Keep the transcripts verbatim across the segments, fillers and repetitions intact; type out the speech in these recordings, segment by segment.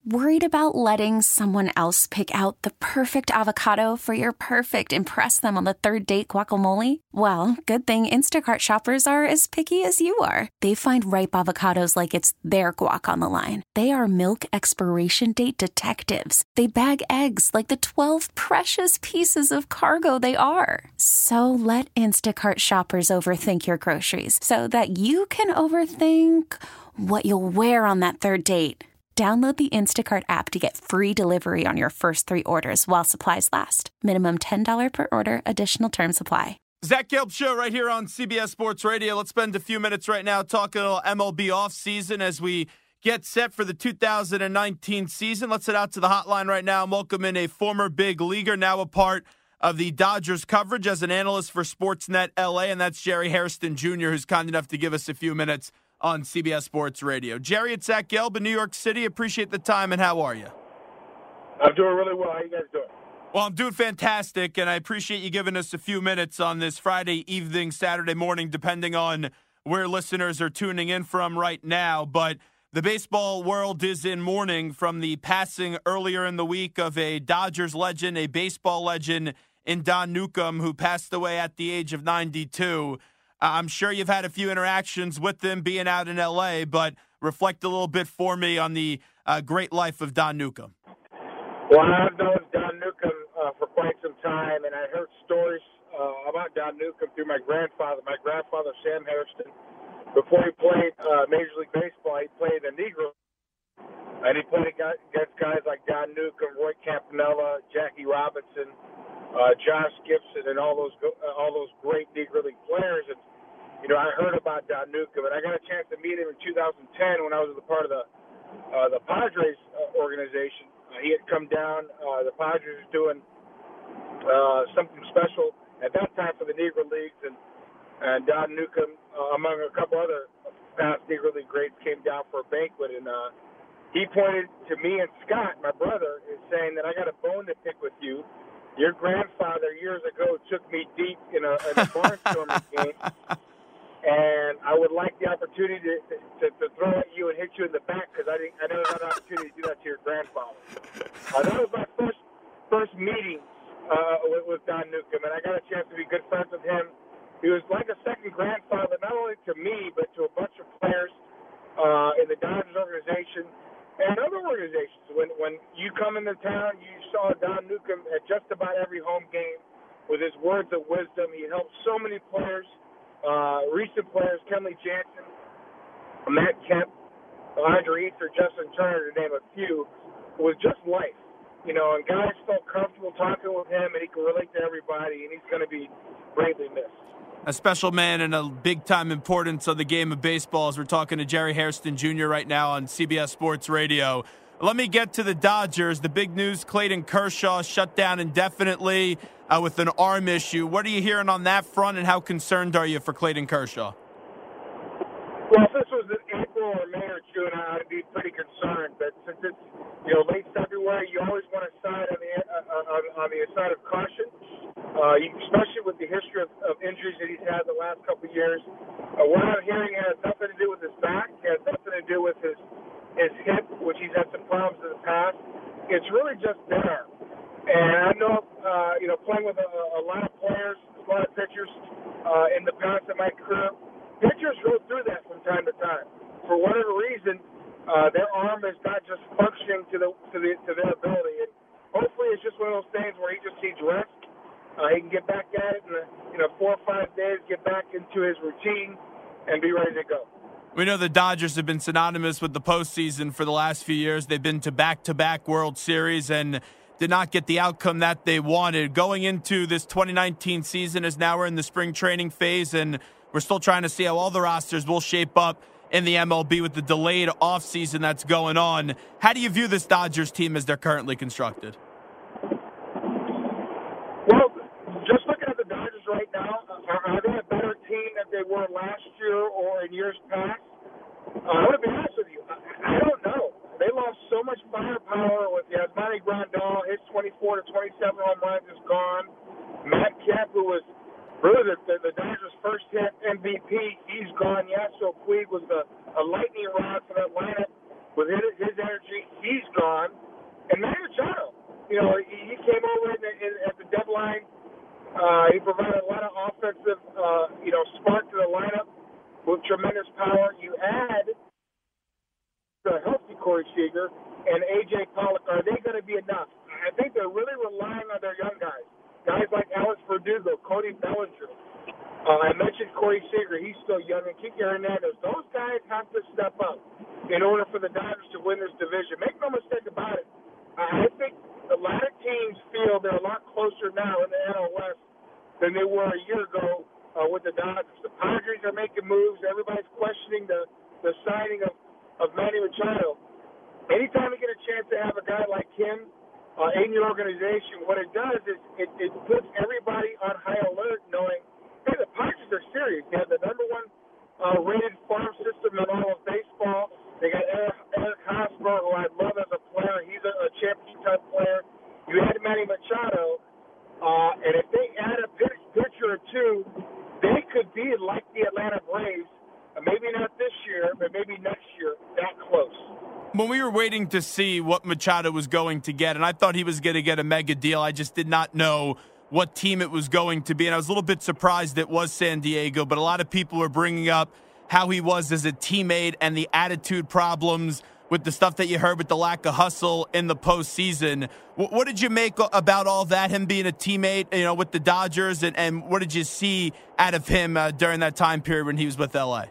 Worried about letting someone else pick out the perfect avocado for your perfect impress them on the third date guacamole? Well, good thing Instacart shoppers are as picky as you are. They find ripe avocados like it's their guac on the line. They are milk expiration date detectives. They bag eggs like the twelve precious pieces of cargo they are. So let Instacart shoppers overthink your groceries so that you can overthink what you'll wear on that third date. Download the Instacart app to get free delivery on your first three orders while supplies last. Minimum ten dollars per order. Additional terms apply. Zach Gelb Show right here on C B S Sports Radio. Let's spend a few minutes right now talking a little M L B offseason as we get set for the two thousand nineteen season. Let's head out to the hotline right now and welcome in a former big leaguer, now a part of the Dodgers coverage as an analyst for Sportsnet L A, and that's Jerry Hairston Junior, who's kind enough to give us a few minutes on C B S Sports Radio. Jerry, it's Zach Gelb in New York City. Appreciate the time, and how are you? I'm doing really well. How you guys doing? Well, I'm doing fantastic, and I appreciate you giving us a few minutes on this Friday evening, Saturday morning, depending on where listeners are tuning in from right now. But the baseball world is in mourning from the passing earlier in the week of a Dodgers legend, a baseball legend in Don Newcombe, who passed away at the age of ninety-two. I'm sure you've had a few interactions with them being out in L A, but reflect a little bit for me on the uh, great life of Don Newcombe. Well, I've known Don Newcombe uh, for quite some time, and I heard stories uh, about Don Newcombe through my grandfather. My grandfather, Sam Hairston, before he played uh, Major League Baseball, he played a Negro, and he played against guys like Don Newcombe, Roy Campanella, Jackie Robinson, uh, Josh Gibson, and all those uh, all those great Negro League players. And you know, I heard about Don Newcombe, and I got a chance to meet him in two thousand ten when I was a part of the uh, the Padres uh, organization. Uh, he had come down. Uh, the Padres was doing uh, something special at that time for the Negro Leagues, and and Don Newcombe, uh, among a couple other past Negro League greats, came down for a banquet, and uh, he pointed to me and Scott, my brother, and saying that I got a bone to pick with you. Your grandfather years ago took me deep in a, in a barnstorming game. And I would like the opportunity to, to, to throw at you and hit you in the back because I, didn't, I never had an opportunity to do that to your grandfather. Uh, that was my first first meeting uh, with, with Don Newcombe, and I got a chance to be good friends with him. He was like a second grandfather, not only to me, but to a bunch of players uh, in the Dodgers organization and other organizations. When, when you come into town, you saw Don Newcombe at just about every home game with his words of wisdom. He helped so many players. Uh, recent players, Kenley Jansen, Matt Kemp, Andre Ether, Justin Turner, to name a few, was just life. You know, and guys felt comfortable talking with him, and he can relate to everybody, and he's going to be greatly missed. A special man and a big-time importance of the game of baseball as we're talking to Jerry Hairston Junior right now on C B S Sports Radio. Let me get to the Dodgers. The big news, Clayton Kershaw shut down indefinitely uh, with an arm issue. What are you hearing on that front, and how concerned are you for Clayton Kershaw? Well, if this was in April or May or June, I'd be pretty concerned. But since it's, you know, late February, you always want to side on the uh, on, on the side of caution, uh, especially with the history of, of injuries that he's had the last couple of years. Uh, what I'm hearing has nothing to do with his back. It has nothing to do with his his hip, which he's had some problems in the past. It's really just there. And I know, uh, you know, playing with a, a lot of players, a lot of pitchers uh, in the past in my career, pitchers go through that from time to time. For whatever reason, uh, their arm is not just functioning to the to the to their ability. And hopefully, it's just one of those things where he just needs rest. Uh, he can get back at it in, a, you know, four or five days, get back into his routine, and be ready to go. We know the Dodgers have been synonymous with the postseason for the last few years. They've been to back-to-back World Series and did not get the outcome that they wanted. Going into this twenty nineteen season, as now we're in the spring training phase, and we're still trying to see how all the rosters will shape up in the M L B with the delayed offseason that's going on. How do you view this Dodgers team as they're currently constructed? Well, just looking at the Dodgers right now, are they a better team than they were last year or in years past? Uh, I'm going to be honest with you. I, I don't know. They lost so much firepower with Yasmani Grandal. His twenty-four to twenty-seven home runs is gone. Matt Kemp, who was really the, the, the Dodgers' first hit M V P, he's gone. Yasiel Puig was the, a lightning rod for that lineup. with his, his energy, he's gone. And Manny Machado, you know, he, he came over in the, in, at the deadline. Uh, he provided a lot of offensive, uh, you know, spark to the lineup with tremendous power. You add the healthy Corey Seager and A J Pollock. Are they going to be enough? I think they're really relying on their young guys. Guys like Alex Verdugo, Cody Bellinger. Uh, I mentioned Corey Seager. He's still young. And Kike Hernandez. Those guys have to step up in order for the Dodgers to win this division. Make no mistake about it. I think a lot of teams feel they're a lot closer now in the N L West than they were a year ago uh, with the Dodgers. The Padres are making moves. Everybody's questioning the, the signing of, of Manny Machado. Anytime you get a chance to have a guy like him uh, in your organization, what it does is it, it puts everybody on high alert, knowing, hey, the Padres are serious. They have the number one uh, rated farm system in all of baseball. They got Eric, Eric Hosmer, who I love as a player. He's a, a championship-type player. You had Manny Machado, uh, and if they add a pitch, pitcher or two, they could be like the Atlanta Braves. Uh, maybe not this year, but maybe next year, that close. When we were waiting to see what Machado was going to get, and I thought he was going to get a mega deal, I just did not know what team it was going to be, and I was a little bit surprised it was San Diego, but a lot of people were bringing up how he was as a teammate and the attitude problems with the stuff that you heard with the lack of hustle in the postseason. What did you make about all that, him being a teammate, you know, with the Dodgers, and, and what did you see out of him uh, during that time period when he was with L A?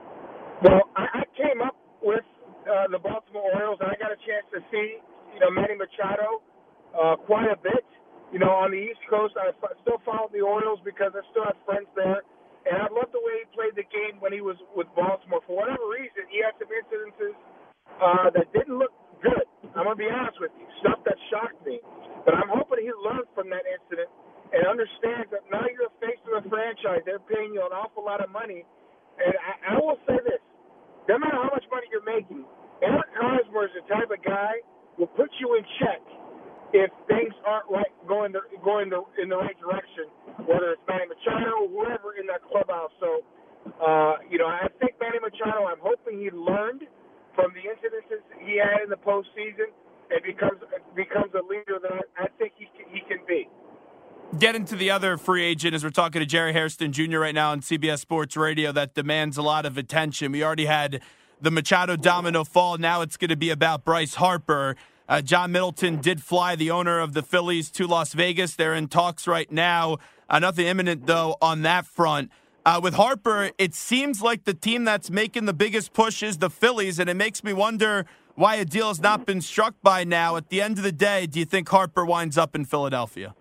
Well, I, I came up with uh, the Baltimore Orioles, and I got a chance to see, you know, Manny Machado uh, quite a bit. You know, on the East Coast, I f- still follow the Orioles because I still have friends there. And I loved the way he played the game when he was with Baltimore. For whatever reason, he had some incidences uh, that didn't look good. I'm going to be honest with you, stuff that shocked me. But I'm hoping he learned from that incident and understands that now you're a face of the franchise. They're paying you an awful lot of money. And I, I will say this, no matter how much money you're making, Eric Hosmer is the type of guy who will put you in check if things aren't right, going the, going the, in the right direction, whether it's Manny Machado or whoever in that clubhouse. So, uh, you know, I think Manny Machado, I'm hoping he learned from the incidences he had in the postseason and becomes becomes a leader that I, I think he can, he can be. Get into the other free agent as we're talking to Jerry Hairston Junior right now on C B S Sports Radio that demands a lot of attention. We already had the Machado domino fall. Now it's going to be about Bryce Harper. Uh, John Middleton did fly the owner of the Phillies to Las Vegas. They're in talks right now. Uh, nothing imminent, though, on that front. Uh, with Harper, it seems like the team that's making the biggest push is the Phillies, and it makes me wonder why a deal has not been struck by now. At the end of the day, do you think Harper winds up in Philadelphia?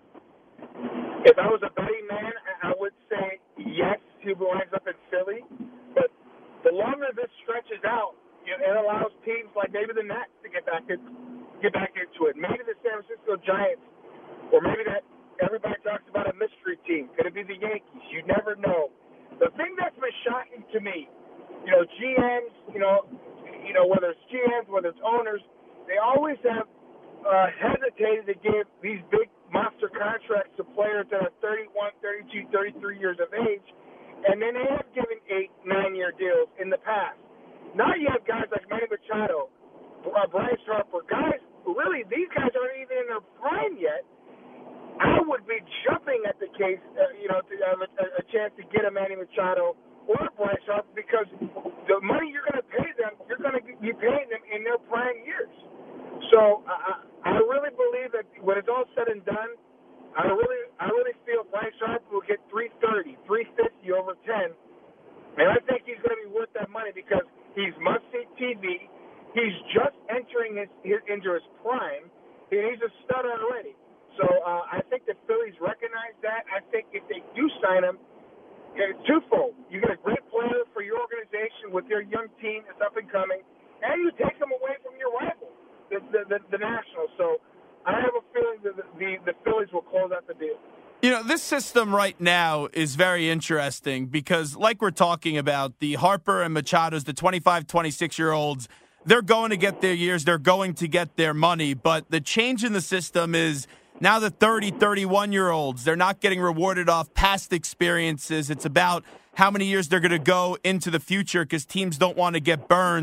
If I was a betting man, I would say yes, he winds up in Philly. But the longer this stretches out, it allows teams like maybe the Nats to get back in. get back into it. Maybe the San Francisco Giants, or maybe that everybody talks about a mystery team. Could it be the Yankees? You never know. The thing that's been shocking to me, you know, G Ms, you know, you know, whether it's G Ms, whether it's owners, they always have uh, hesitated to give these big monster contracts to players that are thirty-one, thirty-two, thirty-three years of age, and then they have given eight, nine-year deals in the past. Now you have guys like Manny Machado, uh, Bryce Harper, guys. Really, these guys aren't even in their prime yet. I would be jumping at the case, uh, you know, to have a, a chance to get a Manny Machado or a Bryce Harper, because the money you're going to pay them, you're going to be paying them in their prime years. So uh, I really believe that when it's all said and done, I really, I really feel Bryce Harper will get three thirty, three fifty over ten, and I think he's going to be worth that money because he's must-see T V. He's just entering his, his into his prime, and he's a stud already. So uh, I think the Phillies recognize that. I think if they do sign him, it's twofold. You get a great player for your organization with your young team that's up and coming, and you take him away from your rival, the, the, the, the Nationals. So I have a feeling that the, the, the Phillies will close out the deal. You know, this system right now is very interesting because, like we're talking about, the Harper and Machados, the twenty-five, twenty-six-year-olds, they're going to get their years. They're going to get their money. But the change in the system is now the thirty, thirty-one-year-olds, they're not getting rewarded off past experiences. It's about how many years they're going to go into the future because teams don't want to get burned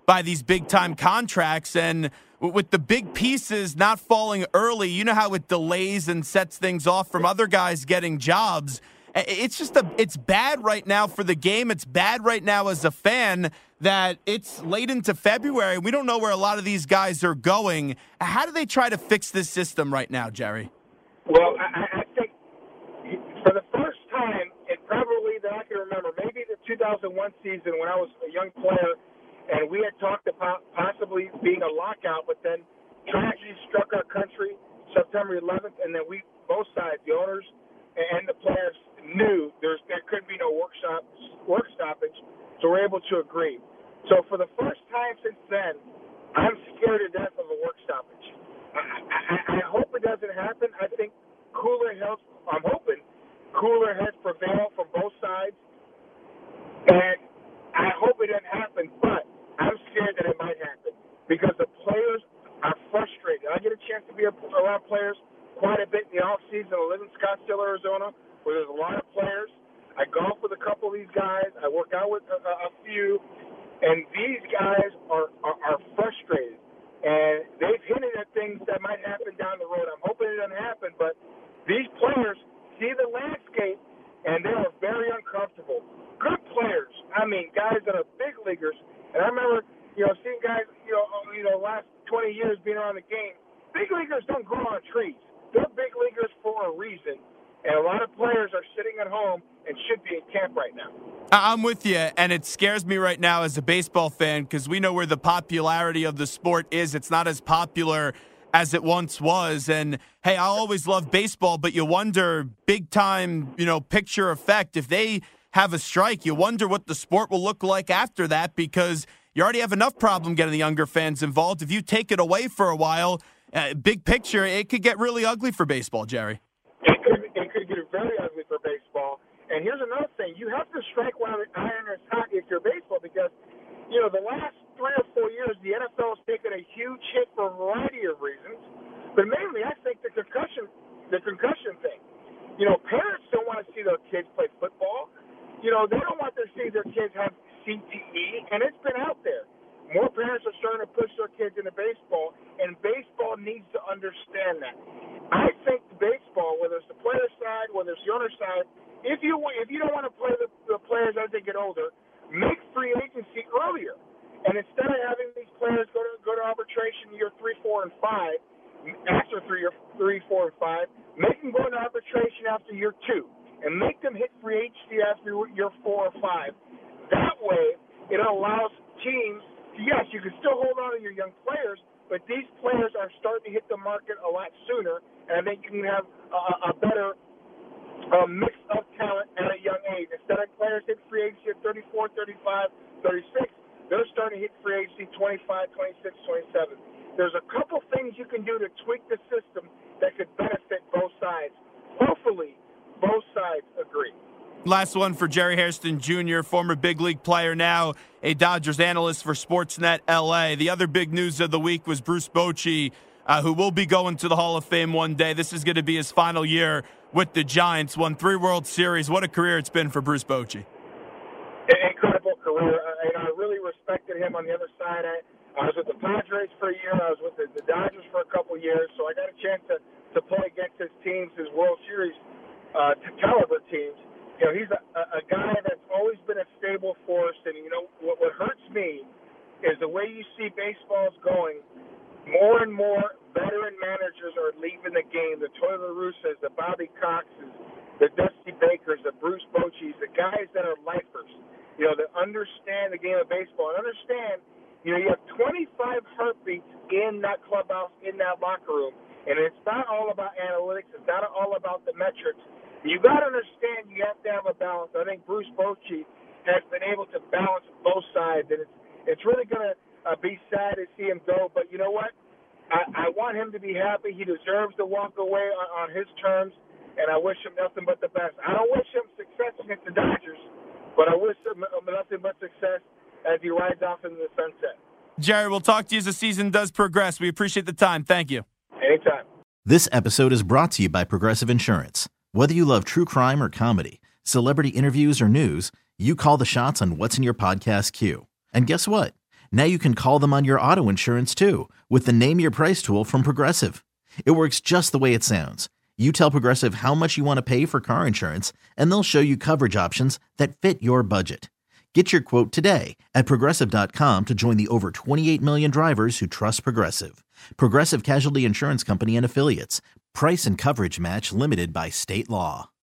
by these big-time contracts. And with the big pieces not falling early, you know how it delays and sets things off from other guys getting jobs. It's just a, it's bad right now for the game. It's bad right now as a fan that it's late into February. We don't know where a lot of these guys are going. How do they try to fix this system right now, Jerry? Well, I, I think for the first time, and probably that I can remember, maybe the two thousand one season when I was a young player, and we had talked about possibly being a lockout, but then tragedy struck our country September eleventh, and then we, both sides, the owners and the players, knew there's there could be no workshop work stoppage, so we're able to agree. So for the first time since then, I'm scared to death of a work stoppage. I, I, I hope it doesn't happen. I think cooler heads, I'm hoping, cooler heads prevail from both sides, and I hope it doesn't happen, but I'm scared that it might happen because the players are frustrated. I get a chance to be around players quite a bit in the offseason. I live in Scottsdale, Arizona, where there's a lot of players. I golf with a couple of these guys. I work out with a, a few. And these guys are, are, are frustrated. And they've hinted at things that might happen down the road. I'm hoping it doesn't happen. But these players see the landscape, and they are very uncomfortable. Good players. I mean, guys that are big leaguers. And I remember, you know, seeing guys, you know, you know, last twenty years being around the game. Big leaguers don't grow on trees. They're big leaguers for a reason. And a lot of players are sitting at home and should be in camp right now. I'm with you, and it scares me right now as a baseball fan because we know where the popularity of the sport is. It's not as popular as it once was. And, hey, I always love baseball, but you wonder, big-time, you know, picture effect, if they have a strike, you wonder what the sport will look like after that because you already have enough problem getting the younger fans involved. If you take it away for a while, uh, big picture, it could get really ugly for baseball, Jerry. It could, it could get very ugly for baseball. And here's another thing. You have to strike while the iron is hot if you're baseball because, you know, the last three or four years, the N F L has taken a huge hit for a variety of reasons. But mainly, I think the concussion, the concussion thing. You know, parents don't want to see their kids play football. You know, they don't want to see their kids have C T E, and it's been out there. More parents are starting to push their kids into baseball, and baseball needs to understand that. I think baseball, whether it's the player side, whether it's the owner side, if you if you don't want to play the, the players as they get older, make free agency earlier. And instead of having these players go to go to arbitration year three, four, and five, after three or three, four, and five, make them go into arbitration after year two, and make them hit free agency after year four or five. That way, it allows teams. Yes, you can still hold on to your young players, but these players are starting to hit the market a lot sooner, and I think you can have a, a better uh, mix of talent at a young age. Instead of players hit free agency at thirty-four, thirty-five, thirty-six, they're starting to hit free agency twenty-five, twenty-six, twenty-seven. There's a couple things you can do to tweak the system that could benefit both sides. Hopefully, both sides agree. Last one for Jerry Hairston Junior, former big league player, now a Dodgers analyst for Sportsnet L A. The other big news of the week was Bruce Bochy, uh, who will be going to the Hall of Fame one day. This is going to be his final year with the Giants. Won three World Series. What a career it's been for Bruce Bochy. Incredible career, and I really respected him on the other side. I, I was with the Padres for a year. I was with the, the Dodgers for a couple years, so I got a chance to, to play against his teams, his World Series uh, caliber teams. You know, he's a, a guy that's always been a stable force, and, you know, what, what hurts me is the way you see baseball's going. More and more veteran managers are leaving the game. The Tony La Russas, the Bobby Coxes, the Dusty Bakers, the Bruce Bochys, the guys that are lifers, you know, that understand the game of baseball and understand, you know, you have twenty-five heartbeats in that clubhouse, in that locker room, and it's not all about analytics. It's not all about the metrics. You got to understand you have to have a balance. I think Bruce Bochy has been able to balance both sides, and it's it's really going to uh, be sad to see him go. But you know what? I, I want him to be happy. He deserves to walk away on, on his terms, and I wish him nothing but the best. I don't wish him success against the Dodgers, but I wish him nothing but success as he rides off into the sunset. Jerry, we'll talk to you as the season does progress. We appreciate the time. Thank you. Anytime. This episode is brought to you by Progressive Insurance. Whether you love true crime or comedy, celebrity interviews or news, you call the shots on what's in your podcast queue. And guess what? Now you can call them on your auto insurance too with the Name Your Price tool from Progressive. It works just the way it sounds. You tell Progressive how much you want to pay for car insurance, and they'll show you coverage options that fit your budget. Get your quote today at Progressive dot com to join the over twenty-eight million drivers who trust Progressive. Progressive Casualty Insurance Company and Affiliates. Price and coverage match limited by state law.